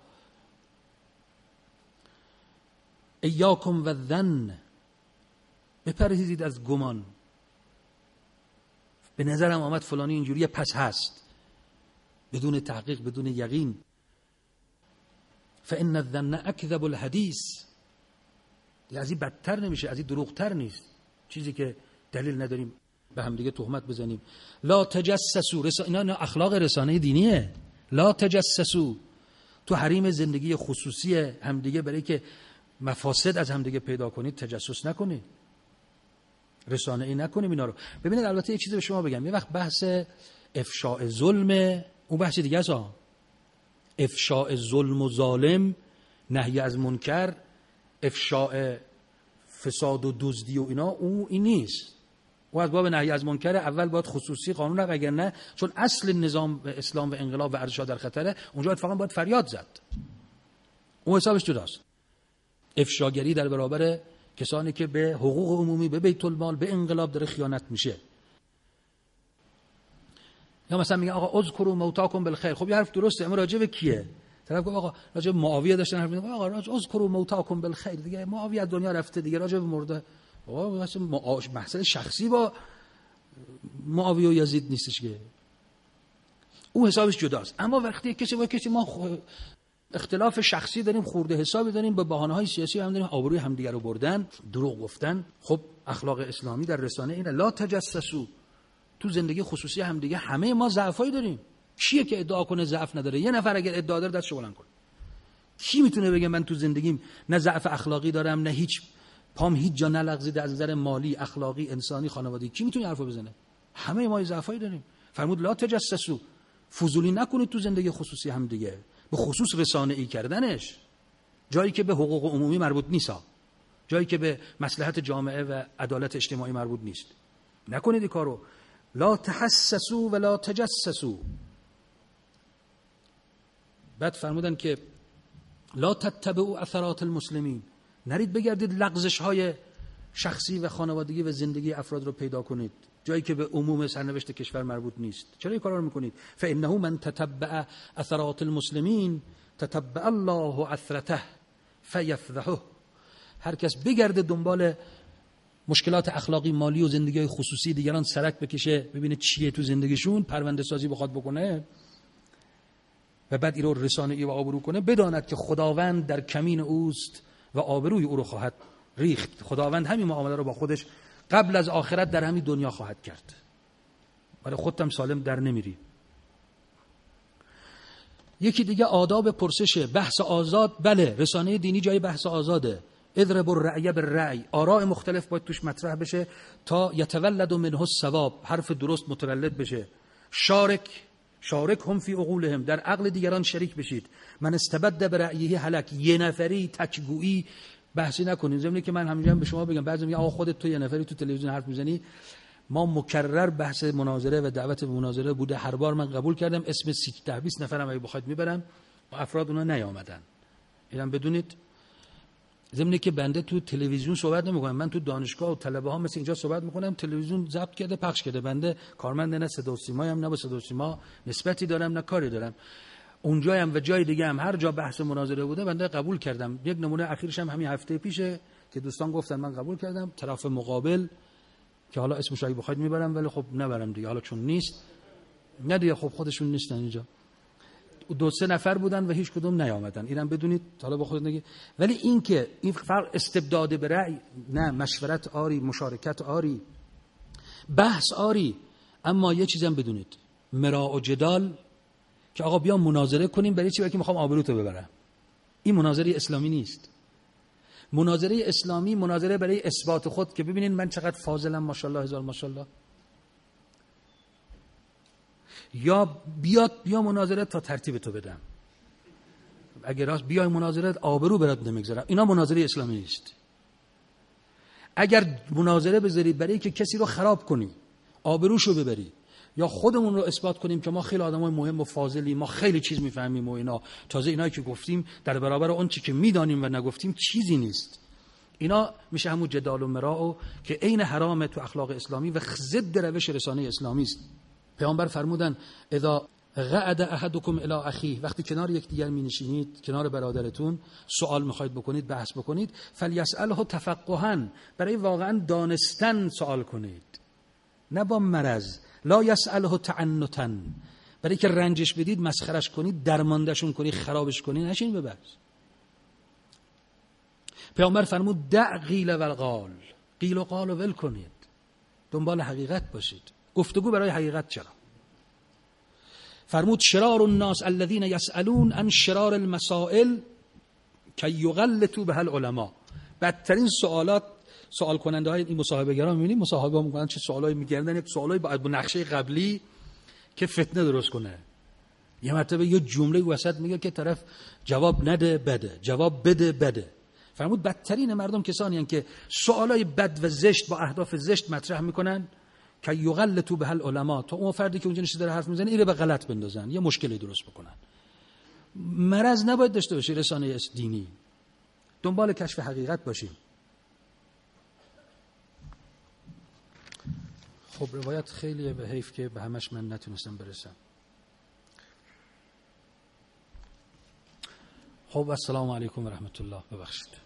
ایاکم و الظن، بپرهیزید از گمان. به نظرم آمد فلانی اینجوریه پس هست، بدون تحقیق، بدون یقین. فان الظن اکذب الحدیث، از این بدتر نمیشه، از این دروغتر نیست. چیزی که دلیل نداریم به هم دیگه تهمت بزنیم. لا تجسسوا، رسانه اینا اخلاق رسانه دینیه. لا تجسسوا، تو حریم زندگی خصوصی همدیگه برای که مفاسد از همدیگه پیدا کنید تجسس نکنید، رسانه ای نکنیم اینا رو. ببینید البته یک چیزی به شما بگم، یه وقت بحث افشاء ظلم، اون بحث دیگه است. افشاء ظلم و ظالم، نهی از منکر، افشاء فساد و دزدی و اینا، اون این نیست. او از باب نهی از منکر، اول باید خصوصی قانون رو، اگر نه چون اصل نظام اسلام و انقلاب و ارشاد در خطره، اونجا اتفاقا باید فریاد زد. اون حسابش جداست. افشاگری در برابر کسانی که به حقوق عمومی، به بیت المال، به انقلاب داره خیانت میشه. یا مثلا میگه آقا اذکروا موتاکم بالخیر. خب یه حرف درسته، اما راجع به کیه؟ طرف گفت آقا راجع به معاویه داشتن حرف می‌زدن، آقا راجع اذکروا موتاکم بالخیر، دیگه معاویه از دنیا رفته دیگه، راجع به مرده. آقا واسه مسئله شخصی با معاویه و یزید نیستش که اون حسابش جداست. اما وقتی کسی با کسی ما اختلاف شخصی داریم، خورده حسابی داریم، به بهانه‌های سیاسی هم داریم، آبروی همدیگه رو بردن، دروغ گفتن، خب اخلاق اسلامی در رسانه اینه لا تجسسوا. تو زندگی خصوصی همدیگه همه ما ضعفایی داریم. کیه که ادعا کنه ضعف نداره؟ یه نفر اگر ادعا داره دستش بلند کنه. کی میتونه بگه من تو زندگیم نه ضعف اخلاقی دارم، نه هیچ پام هیچ جا نلغزیده از نظر مالی، اخلاقی، انسانی، خانوادگی؟ کی میتونه حرفو بزنه؟ همه ما ضعفایی داریم. فرمود لا تجسسوا، فضولی نکنید تو زندگی خصوصی هم دیگه، به خصوص رسانه ای کردنش، جایی که به حقوق عمومی مربوط نیست، جایی که به مصلحت جامعه و عدالت اجتماعی مربوط نیست، نکنید این کارو. لا تحسسوا ولا تجسسوا. بعد فرمودن که لا تتبعوا اثرات المسلمین، نرید بگردید لغزش های شخصی و خانوادگی و زندگی افراد رو پیدا کنید جایی که به عموم سرنوشت کشور مربوط نیست. چرا این کارا رو میکنید؟ فانه من تتبع اثرات المسلمین تتبع الله اثرته فیفضحه. هر کس بگرده دنبال مشکلات اخلاقی، مالی و زندگی خصوصی دیگران سرک بکشه، ببینه چیه تو زندگیشون، پرونده سازی بخواد بکنه و بعد این رو رسانه‌ای و آبرو کنه، بداند که خداوند در کمین اوست و آبروی او رو خواهد ریخت. خداوند همین معامله رو با خودش قبل از آخرت در همین دنیا خواهد کرد. برای خودت هم سالم در نمیری. یکی دیگه آداب پرسش، بحث آزاد. بله، رسانه دینی جای بحث آزاده. اضرب الرأی بالرأی، آراء مختلف باید توش مطرح بشه تا یتولد منه الثواب، حرف درست متولد بشه. شارک شارک هم فی عقولهم، در عقل دیگران شریک بشید. من استبد برأیه هلک، یه نفری تکگویی بحثی نکنید. زمینه که من همینجا به شما بگم، بعضی میگن آقا خودت تو یه نفری تو تلویزیون حرف میزنی. ما مکرر بحث مناظره و دعوت به مناظره بوده، هر بار من قبول کردم، اسم سیزده بیست نفرم اگه بخواید میبرم، افراد اونا نیامدن. اینم بدونید. زمینه که بنده تو تلویزیون صحبت نمیکنم، من تو دانشگاه و طلبه ها مثل اینجا صحبت میکنم، تلویزیون ضبط کرده پخش کرده، بنده کارمند نه صدا و سیما ام، نه با صدا و سیما نسبتی دارم نه کاری دارم. اونجا هم و جای دیگه هم هر جا بحث مناظره بوده بنده قبول کردم. یک نمونه اخیرش هم همین هفته پیشه که دوستان گفتن من قبول کردم، طرف مقابل که حالا اسمش اگه بخواید میبرم ولی خب نبرم دیگه، حالا چون نیست نه دیگه، خب خودشون نیستن اینجا، دو سه نفر بودن و هیچ کدوم نیامدن. اینم بدونید، حالا با خودتون نگید. ولی این که این فرق استبداد به رأی نه، مشورت آری، مشارکت آری، بحث آری، اما یه چیزم بدونید، مراء و جدال که آقا بیا مناظره کنیم برای چی؟ برای که میخوام آبروتو ببرم. این مناظره اسلامی نیست. مناظره اسلامی مناظره برای اثبات خود که ببینید من چقدر فاضلم، ماشاءالله هزار ماشاءالله. یا بیاد بیا مناظره تا ترتیب تو بدم، اگر راست بیای مناظره آبرو برات نمیگذارم. اینا مناظره اسلامی نیست. اگر مناظره بذاری برای که کسی رو خراب کنی، آبروشو ببری، یا خودمون رو اثبات کنیم که ما خیلی آدمای مهم و فاضلی، ما خیلی چیز میفهمیم و اینا، تازه اینایی که گفتیم در برابر اون چی که میدانیم و نگفتیم چیزی نیست، اینا میشه همون جدال و مراء که عین حرام تو اخلاق اسلامی و ضد روش رسانه اسلامی است. پیامبر فرمودن اذا قعد احدکم الی اخیه، وقتی کنار یکدیگر می نشینید، کنار برادرتون سوال میخواید بکنید، بحث بکنید، فلیسأله تفقها، برای واقعا دانستن سوال کنید، نه با مرض. لا یسأله تعنتا، برای که رنجش بدید، مسخرش کنید، درماندشون کنید، خرابش کنید، نشین ببرز. پیامبر فرمود دع قیل و قال، قیل و قال و ول کنید، دنبال حقیقت باشید. گفتگو برای حقیقت چرا؟ فرمود شرار الناس الذين يسألون عن شرار المسائل کی یغلطوا بها العلماء. بدترین سوالات سوال کننده های این مصاحبه گرا می‌بینید، مصاحبه می‌کنن چه سوالایی می‌گردن، یک سوالایی با نقشه قبلی که فتنه درست کنه. یه مرتبه یه جمله وسط میگه که طرف جواب نده بده، جواب بده بده. فرمود بدترین مردم کسانی هستند که سوالای بد و زشت با اهداف زشت مطرح می‌کنن که یغلطوا بها العلماء، تا اون فردی که اونجا نشسته داره حرف میزنه اینو به غلط بندازن، یه مشکلی درست بکنن. مرض نباید داشته باشی رسانه دینی، دنبال کشف حقیقت باشیم. خب روایت خیلیه، به حیف که به همش من نتونستم برسم. خب السلام علیکم و رحمت الله. ببخشید.